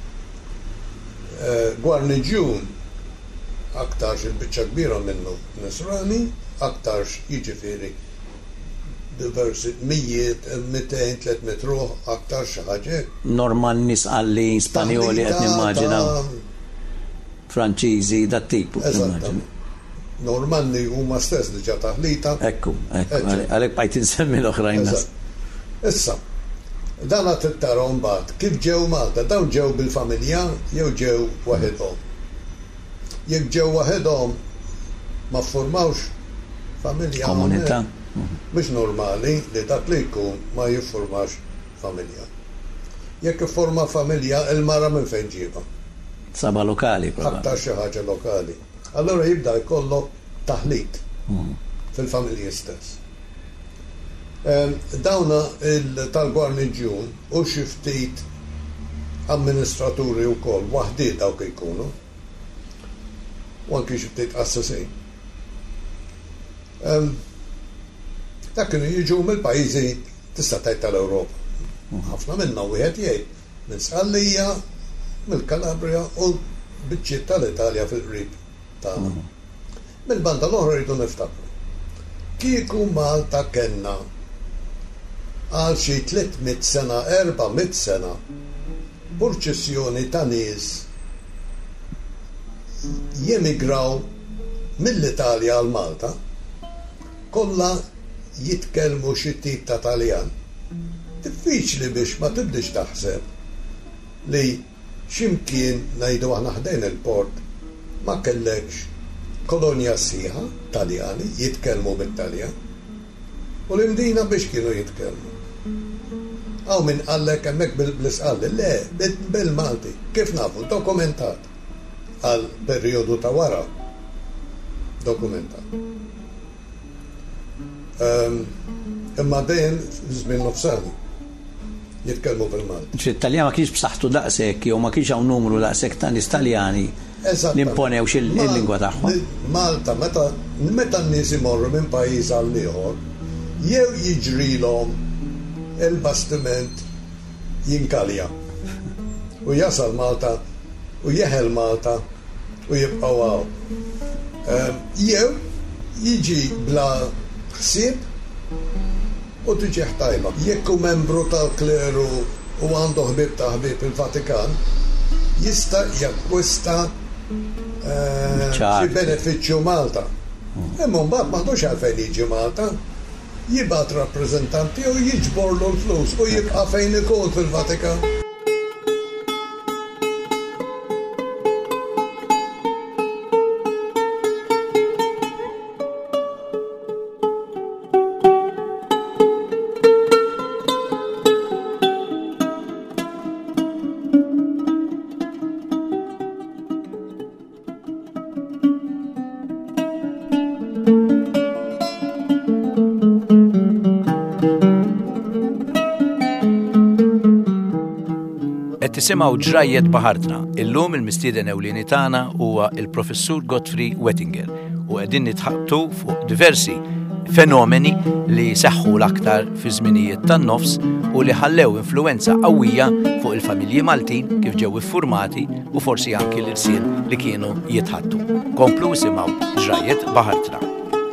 Gwarniġjun aktarx il-biċċa kbira minnu Nisrani, aktarx jiġifieri diversi mijiet, mitejn, tliet ruħ, aktar xi ħaġa. Normanni sqalli Spanjoli qed nimmaġinaw. Franċiżi dat tipu. Normanni huma stess diġà taħlita. Ekku, ekku, għalhekk bqajt insemmi l-oħrajn. Issa, dan qed tara mbagħad kif ġew Malta, dawn ġew bil-familja jew ġew waħedhom. Jekk ġew waħedhom ma ffurmawx familja. Komunità. Mhux normali li dak li jkun ma jiffurmax familja. Jekk ifforma familja, il-mara minn fejn ġiebha. Saba lokali, aktar xi ħaġa lokali. Allora jibda jkollok taħlit fil-familji stess. Dawna tal-Gwarniġjun u xi ftit amministraturi wkoll waħdiet dawk ikunu u anki xi ftit assasin. Dak kienu jiġu mill-pajjiżi tista' tgħid tal-Ewropa. Ħafna minnhom wieħed jgħid minn Sqallija, mill-Kalabria u biċċiet tal-Italja fil-qrib tagħna. Mill-banda l-oħra rridu niftakru. Kieku Malta kellna għal xi tlietmit sena, erba'mit sena purċissjoni ta' nies jemigraw mill-Italja għal Malta kollha jitkellmu xi tip ta' Taljan. Diffiċli biex ma tibdix taħseb li ximkien ngħidu aħna ħdejn il-port ma kellekx kolonja sħiħa Taljani jitkellmu bit-Taljan u l-imdina biex kienu jitkellmu. Għaw minn għallek hemmhekk bil-isqalli, le, bil-Malti, kif nafu, dokumentat għal perjodu ta' wara. Dokumentat. Imma dejjem żmien nofsani jitkellmu bil-Malti. Fit-Taljan ma kienx b'saħħtu daqshekk jew ma kienx hawn numru daqshekk ta' nies Taljani li imponewx il-lingwa tagħhom. Malta meta meta n-nies imorru minn pajjiż għal ieħor, jew jiġrilhom il-bastiment jinkalja u jasal Malta u jeħel Malta u jibqgħu għaw. Jew jiġi bla ħsieb u tiġi ħtajma. Jekk hu membru tal-kleru u għandu ħbieb ta' ħbieb il-Vatikan, jista' jakkwista xi benefiċċju Malta. Imma mbagħad m'għandux għalfejn jiġi Malta, jibgħat rappreżentanti u jiġborlu l-flus u jibqa' fejn ikun fil-Vatikan. Tisimaw ġrajiet baħartna. Illum il-mistieden ewlieni tagħna huwa il-Professur Godfrey Wettinger u qegħdin nitħabtu fuq diversi fenomeni li seħħu l-aktar fi żminijiet tan-nofs u li ħallew influenza qawwija fuq il-familji Maltin kif ġew iffurmati u forsi anki l-irsien li kienu jitħattu. Komplu isimgħu ġrajiet baħartna.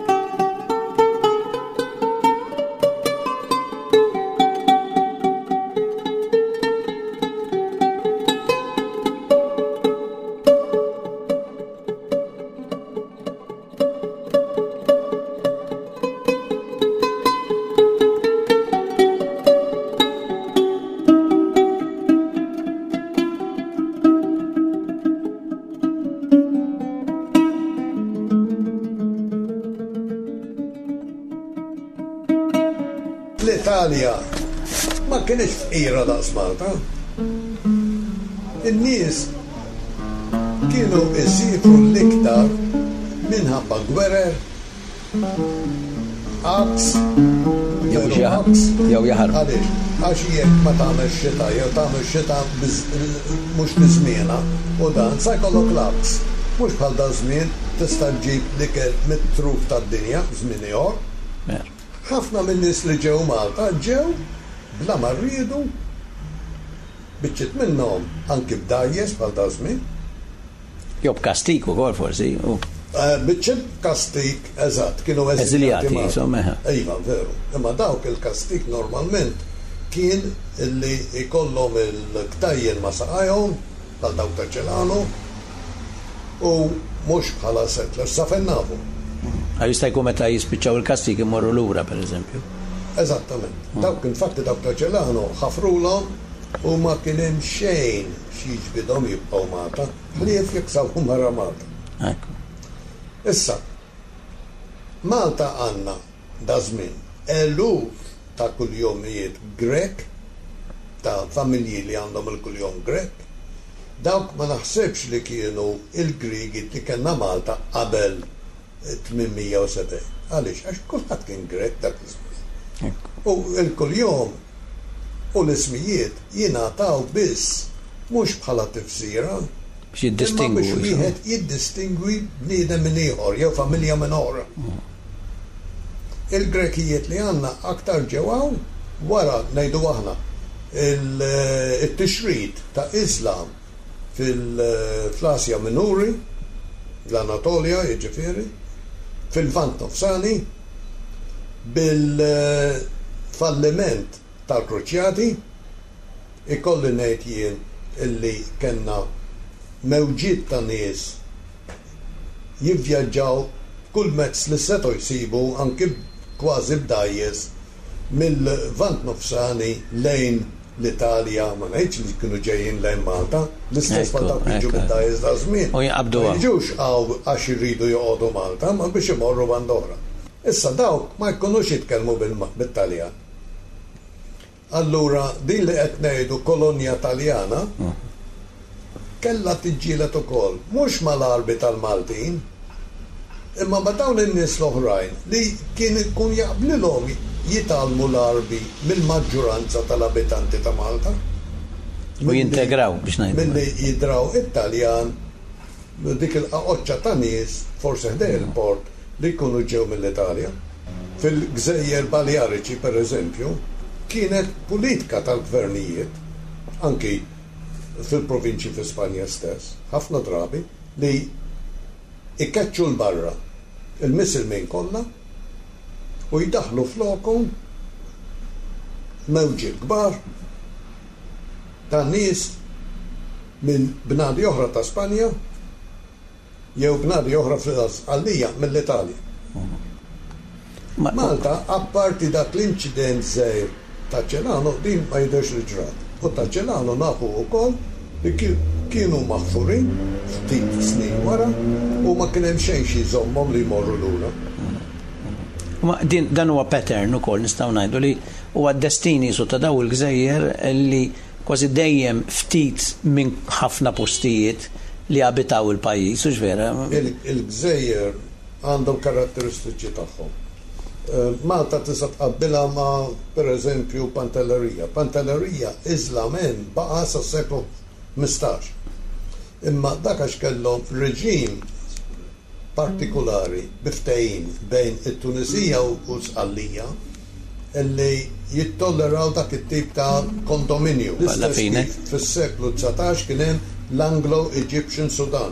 L-Italja ma kienx fqira daqs Malta. In-nies kienu isifru l-iktar minħabba gwerer, aqs, jew jaħarbu. Għaliex, għax jekk ma tagħmel xita jew tagħmel xita mhux biżmienha u dan sa jkollok l-aqs. Mhux bħal dan żmien tista' ġġib l-ikel mit-truf tad-dinja żmien ieħor. Ħafna min-nies li ġew Malta ġew bla ma rridu biċċiet minnhom anki b'dajjes bħal dan żmien. Jew b'kastik ukoll forsi. Biċċiet kastik eżatt kienu eżiljati insomma. Iva, veru. Imma dawk il-kastik normalment kien illi ikollhom il-ktajjen ma saqajhom bħal dawk ta' Ċelano u mhux bħala settlers sa fejn nafu. Jista' jkun meta jispiċċaw il-kastik imorru lura pereżempju. Eżattament. Dawk infatti dawk ta' Ċelano ħafrulhom u ma kien hemm xejn xi jiġbidhom jibqgħu Malta, ħlief jeksaw mara Malta. Issa, Malta għandna da żmien eluf ta' kuljomijiet Grek, ta' familji li għandhom il-kuljom Grek, dawk ma naħsebx li kienu il-Grigi li kellna Malta qabel tminmija u sebgħin. Għaliex, għax kulħadd kien Grek dak iż-żmien. U l-kuljom u l-ismijiet jingħataw biss mhux bħala tifsira, biex jiddistingwi. Biex wieħed jiddistingwi bniedem minn ieħor jew familja minn oħra. Il-Grekijiet li għandna aktar ġewwaw wara ngħidu aħna il-tixrid ta' Islam fil-Asja Minuri, l-Anatolja, jiġifieri, fil-Vant Nofsani, bil-falliment tal-Kruċjati, ikolli ngħid jien illi kellna mewġiet ta' nies jivvjaġġaw kull mezz li setgħu jsibu anki kważi b'dajjes mill-Vant Nofsani lejn l-Italja, ma ngħidx li kienu ġejjin lejn Malta, l-istess ma dawk jiġu bid-dajjes ta' żmien. U jaqbdu Ma jiġux għax irridu joqogħdu Malta, ma biex imorru band oħra. Issa dawk ma jkunux jitkellmu bil-Taljan. Allura din li qed ngħidu kolonja Taljana kellha tiġġieled ukoll, mhux mal-Arbi tal-Maltin, imma ma dawn in-nies l-oħrajn li kien ikun jaqblilhom jitalmu l-Arbi mill-maġġoranza tal-abitanti ta' Malta. U jintegraw biex ngħidu. Milli jidraw it-Taljan dik il-qaqoċċa ta' nies forsi ħdej il-port li jkunu ġew mill-Italja. Fil-Gżejjer Baljariċi pereżempju kienet politika tal-gvernijiet, anki fil-provinċi fi Spanja stess, ħafna drabi li ikkeċċu l-barra il-misilmin kollha u jidaħlu flokom mewġi kbar ta' nies minn bnadi oħra ta' Spanja jew bnadi oħra fil-Għalija mill-Italja. Malta, apparti dak l-inċident żgħir ta' Ċelano, din ma jidherx li ġrat. U ta' Ċelano nafu wkoll li kienu maħfurin ftit snin wara u ma kien hemm xejn xi jżommhom li jmorru lura. Ma din dan huwa pattern ukoll nistgħu ngħidu li huwa d-destini su ta' daw il-Gżejjer li kważi dejjem ftit minn ħafna postijiet li abitaw il-pajjiż, u ġvera. Il-Gżejjer għandhom karatteristiċi tagħhom. Malta tista' tqabbilha ma' pereżempju Pantellerija. Pantellerija iżlamen baqa' sas-seklu mistax. Imma dak għax kellhom reġim partikolari biftehim bejn it-Tunisija u Sqallija illi jittolleraw dak it-tip ta' kondominju. Fis-seklu tsatax kien hemm l-Anglo-Egyptian Sudan.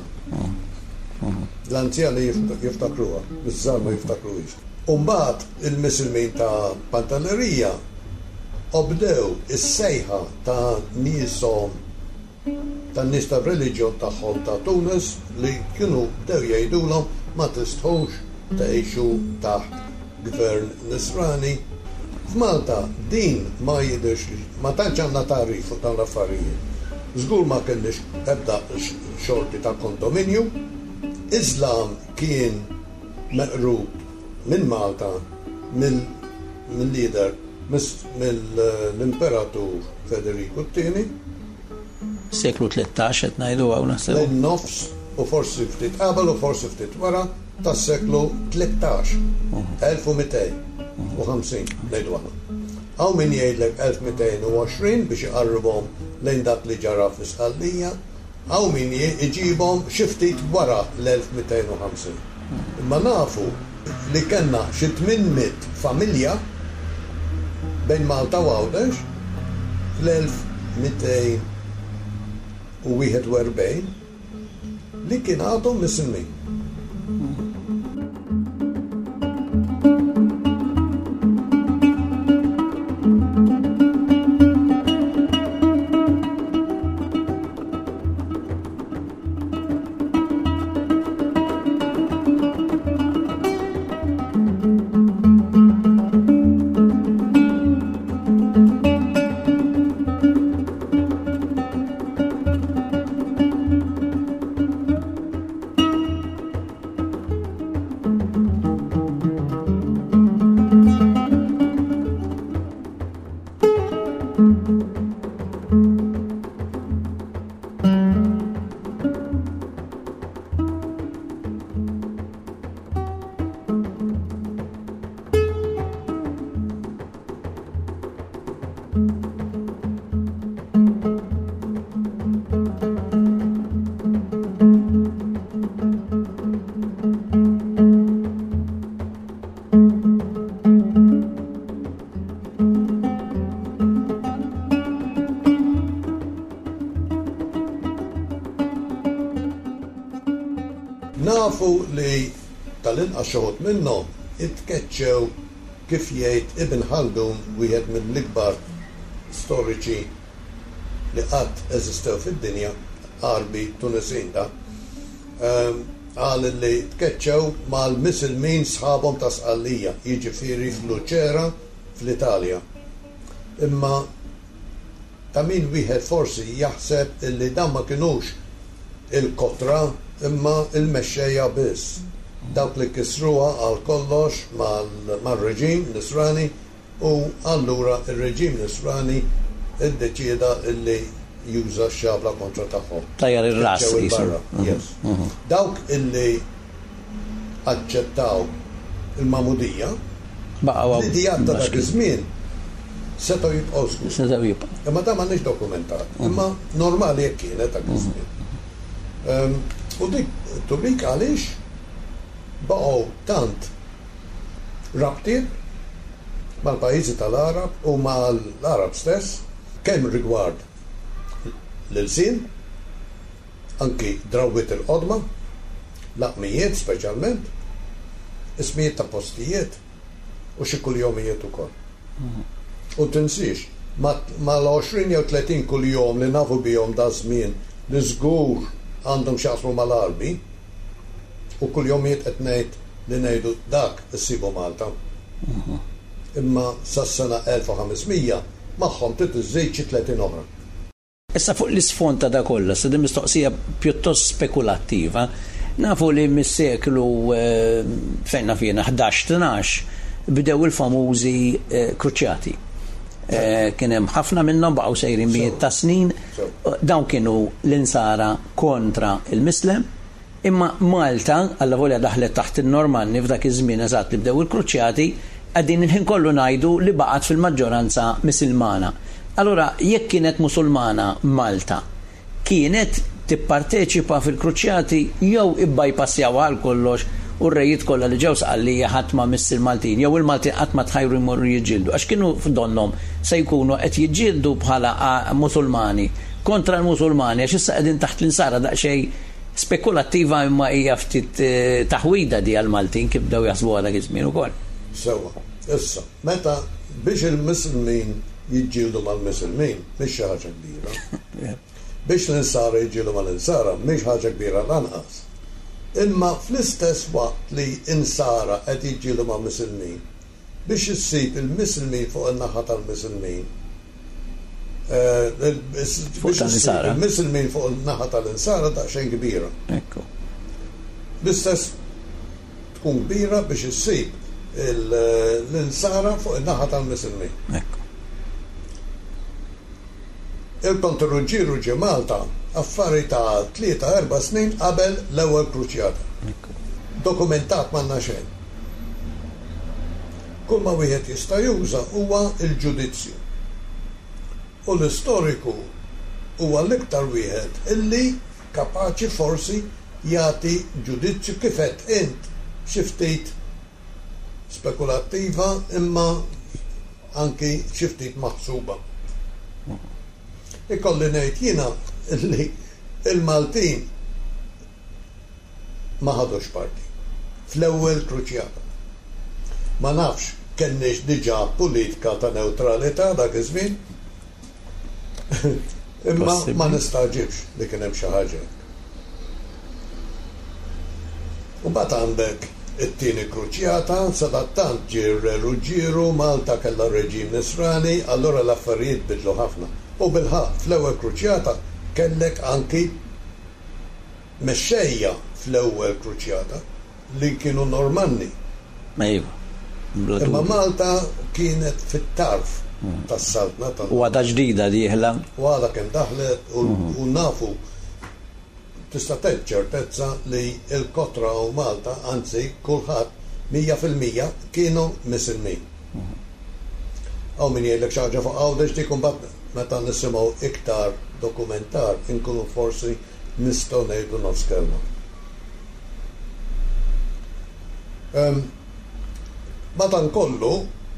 L-anzjani jiftakruha, iż-żgħar ma jiftakruhiex. Umbagħad il-misilmin ta' Pantellerija obdew is-sejħa ta' nieshom tan nies ta' reliġjon tagħhom ta' Tunis li kienu bdew jgħidulhom ma tistħux tgħixu taħt gvern nisrani. F'Malta din ma jidhirx ma tantx għandna tarif fuq dawn l-affarijiet. Żgur ma kellix ebda xorti ta' kondominju. Islam kien meqrub minn Malta, mill-lider, mill-imperatur Federico t-tieni. Seklu tlettax qed ngħidu hawn naħseb. Lejn nofs u forsi ftit qabel u forsi ftit wara tas-seklu tlettax, elf u mitejn u ħamsin ngħidu aħna. Hawn min jgħidlek elf u mitejn u għoxrin biex iqarribhom lejn dak li ġara fl-Isqallija, hawn min iġibhom xi ftit wara l-elf u mitejn u ħamsin. Imma nafu li kellna xi tminmit familja bejn Malta u Għawdex fl-elf mitejn u wieħed u erbgħin li kien għadhom misilmin. Nafu li tal-inqas xoħod minnhom itkeċċew kif jgħid Ibn Khaldun wieħed mill-ikbar storiċi li qatt eżistew fid-dinja Arbi Tunisin da qal li tkeċċew mal-misilmin sħabhom ta' Sqallija, jiġifieri f'Luċera fl-Italja. Imma ta' min wieħed forsi jaħseb illi dan ma kinux il-kotra imma il-mexxejja biss. Dawk li kisruha għal kollox mal-reġim Nisrani u allura il-reġim Nisrani iddeċieda illi juża x-xabla kontra tagħhom. Tajjar ir-ras barra. Yes. Dawk illi aċċettaw il-Mamudija li di għadda dak iż-żmien setgħu jibqgħu żgur. Setgħu jibqgħu. Imma da m'għandniex dokumentat. Imma normali jekk kienet dak iż-żmien. U dik tubik għaliex baqgħu tant rabtiet mal-pajjiżi tal-Arab u mal-Arab stess kemm rigward l-sin, anki drawwiet il-qodma, laqmijiet speċjalment, ismijiet ta' postijiet u xi kuljomijiet ukoll. U tinsix, ma l-għoxrin jew tletin kuljom li nafu bihom da żmien li żgur għandhom x'jaqsmu mal-Arbi u kuljomijiet qed ngħid li ngħidu dak issibu Malta. Imma sas-sena elf u ħamesmija magħhom trid iżżejj xi tletin oħra. Issa fuq l-isfond ta' da kollha, se din mistoqsija pjuttost spekulattiva. Nafu li mis-seklu fejn nafina ħdax tnax bdew il-famużi kruċjati. Kien hemm ħafna minnhom baqgħu sejrin mijiet ta' snin, dawn kienu l-insara kontra il-Mislem, imma Malta alla volja daħlet taħt in-Normanni f'dak iż-żmien eżatt li bdew il-kruċjati qegħdin il-ħin kollu ngħidu li baqgħet fil-maġġoranza Misilmana. Allora, jekk kienet Musulmana Malta, kienet tipparteċipa fil-kruċjati jew ibbajpassjaw għal kollox u r-rejiet kollha li ġew sqallija ħadd ma missil Maltin, jew il-Maltin qatt ma tħajru jmorru jiġġieldu, għax kienu f'donnhom se jkunu qed jiġġieldu bħala Musulmani kontra l-Musulmani għax issa qegħdin taħt l-insara daqsxejn spekulattiva imma hija ftit taħwida di għal-Maltin kif bdew jaħsbuha dak iż-żmien ukoll. Sewwa, issa, meta biex il-Muslimin jiġġieldu mal-Muslimin, mhix xi ħaġa kbira. Biex l-insara jiġġieldu mal-insara, mhix ħaġa kbira lanqas. Imma fl-istess waqt li insara qed jiġġieldu mal-Muslimin, biex issib il-Muslimin fuq in-naħa tal-Muslimin. Biex issib il-Muslimin fuq in-naħa tal-insara daqsxejn kbira. Ekku. L-istess tkun kbira biex issib l-insara fuq in-naħa tal-Muslimin. Ekku. Il-kontrruġġieru ġie Malta affari ta' tlieta erba' snin qabel l-ewwel kruċjata. Dokumentat m'għandna xejn. Kull ma wieħed jista' juża huwa l-ġudizzju. U l-istoriku huwa l-iktar wieħed illi kapaċi forsi jagħti ġudizzju kif qed int xi ftit spekulattiva imma anki xi ftit maħsuba. Ikolli ngħid jiena li il-Maltin ma ħadux parti fl-ewwel kruċjata. Ma nafx kenniex diġà politika ta' neutralità dak iż-żmien. Imma ma nistaġibx li kien hemm xi ħaġa. U mbagħad għandek it-tieni kruċjata, sadattant ġirreru ġieru Malta kellha reġim Nisrani, allura l-affarijiet bidlu ħafna. U bil-ħaq fl-ewwel kruċjata kellek anki mexxejja fl-ewwel kruċjata li kienu Normanni. Ejwa. Imma Malta kienet fit-tarf tas-saltna ta' u għadha ġdida dieħla. U għadha kemm daħlet u nafu tista' tgħid ċertezza li l-Kotra u Malta anzi kulħadd mija fil-mija kienu Muslimin. Aw min jgħidlek xi ħaġa fuq Għawdex dik imbagħad meta nisimgħu iktar dokumentar inkunu forsi nistgħu ngħidu nofs kelma. Madankollu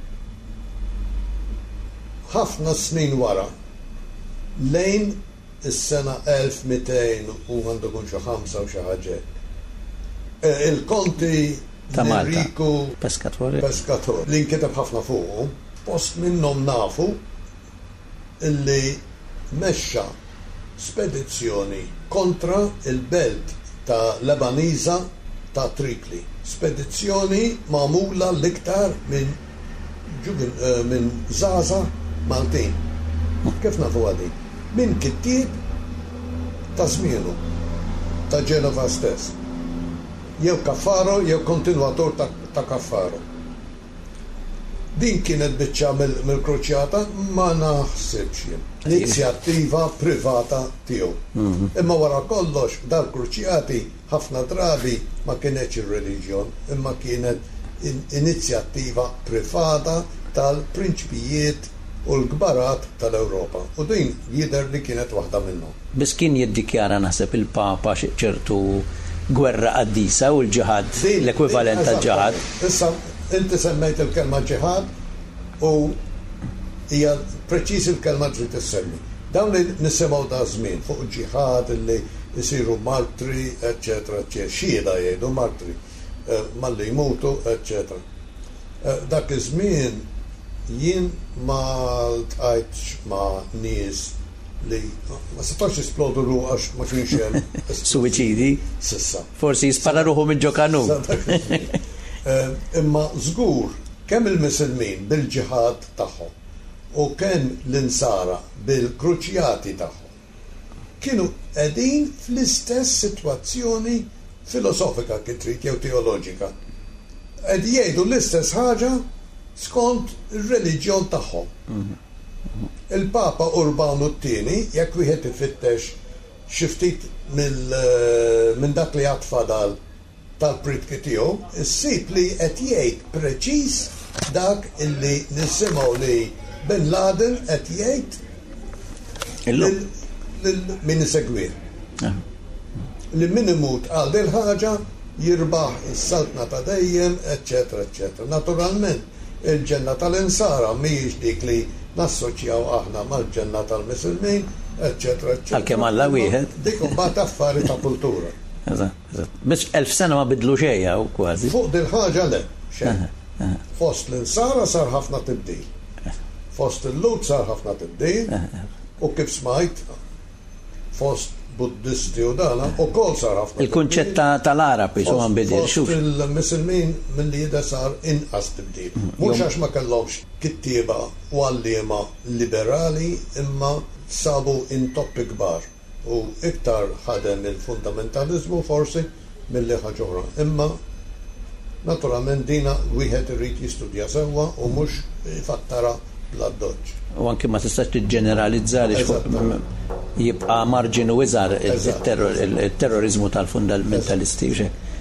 ħafna snin wara lejn is-sena elf u mitejn u għandu kun xi ħamsa u xi ħaġa. Il-konti Enrico Pescatore Pescatore li nkiteb ħafna fuqhom post minnhom nafu illi mexxa spedizzjoni kontra il-belt ta' Lebaniża ta' Tripli. Spedizzjoni magħmula l-iktar minn min żgħażagħ Maltin. Kif nafu għadi? Min kittib ta' żmienu ta' Genova stess. Jew Caffaro, jew kontinwator ta', ta Caffaro. Din kienet biċċa mill-Kruċjata ma naħsibx jien. Inizjattiva privata tiegħu. Imma wara kollox dal-Kruċjati ħafna drabi ma kienetx ir-reliġjon, imma kienet inizjattiva privata tal-prinċipijiet u l-gbarat tal-Ewropa. U din jidher li kienet waħda minnhom. Biss kien jiddikjara naħseb il-Papa ċertu gwerra qaddisa u l-ġihad, l-ekwivalent tal-ġihad. Issa, inti semmejt il-kelma ġihad u hija preċiż il-kelma trid tissemmi. Dawn li nisimgħu da żmien fuq ġihad li jsiru martri, eċetera, eċetera. Xieda jgħidu martri, malli jmutu, eċetera. Dak iż-żmien jien ma ltqajtx ma' nies li ma setax jisplodu ruħ għax ma kienx hemm suwiċidi. Sissa. Forsi jispara ruħu minn ġokanu. Imma żgur kemm il-Musulmin bil-ġihad tagħhom u kemm l-insara bil-kruċjati tagħhom kienu qegħdin fl-istess sitwazzjoni filosofika kif trid jew teoloġika. Qed jgħidu l-istess ħaġa skont ir-reliġjon tagħhom. Il-Papa Urbanu t-tieni jekk wieħed ifittex xi ftit minn dak li għad fadal tal-pritki tiegħu, issib li qed jgħid preċiż dak illi nisimgħu li Bin Laden qed jgħid lil min isegwih. Li min imut għal din ħaġa jirbaħ is-saltna ta' dejjem, eċetera, eċetera. Naturalment, il-ġenna tal-insara mhijiex dik li nassoċjaw aħna mal-ġenna tal-Musulmin, eċetera, eċetera. Għalkemm Alla wieħed. Dik mbagħad affari ta' kultura. Biex elf sena ma bidlu xejja u kważi. Fuq din ħaġa le, xejn. Fost l-insara sar ħafna tibdil. Fost il-lut sar ħafna tibdil. U kif smajt, fost Buddisti u dana, u kol sar ħafna. Il-kunċett tal-Arab jisu għan bidil. Fost il-Musulmin minn li jida sar inqas tibdil. Mux għax ma kellhomx kittieba u għallima liberali imma sabu intoppi kbar. U iktar ħadem il-fundamentalizmu forsi mill-li ħaġora. Imma naturalment dina wieħed irid jistudja sewwa u mhux fattara bla doġġ. U anke ma tistax tiġġeneralizzar jibqa' marġinu iżgħar il-terrorizmu tal-fundamentalisti.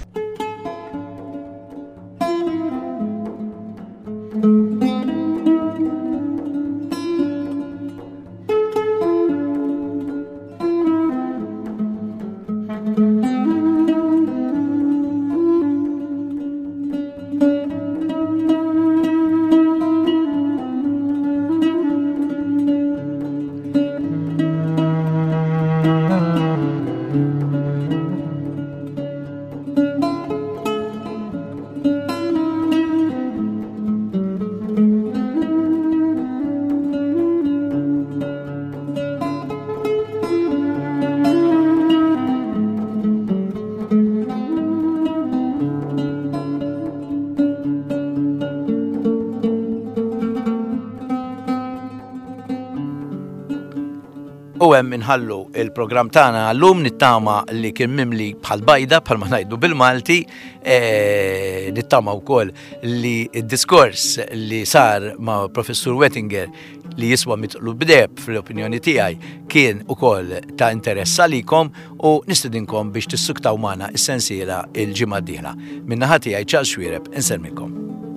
U hemm inħallu il-programm tagħna llum nittama li kien mimli bħal bajda bħal ma ngħidu bil-Malti, e, nittama wkoll li d-diskors li sar ma' Professur Wettinger li jiswa mitqlu bdeb fl-opinjoni tiegħi kien ukoll ta' interess għalikom u nistedinkom biex tissuktaw magħna s-sensiela il-ġimgħa d-dieħla. Min-naħa tiegħi Charles Xwiereb insellmilkom.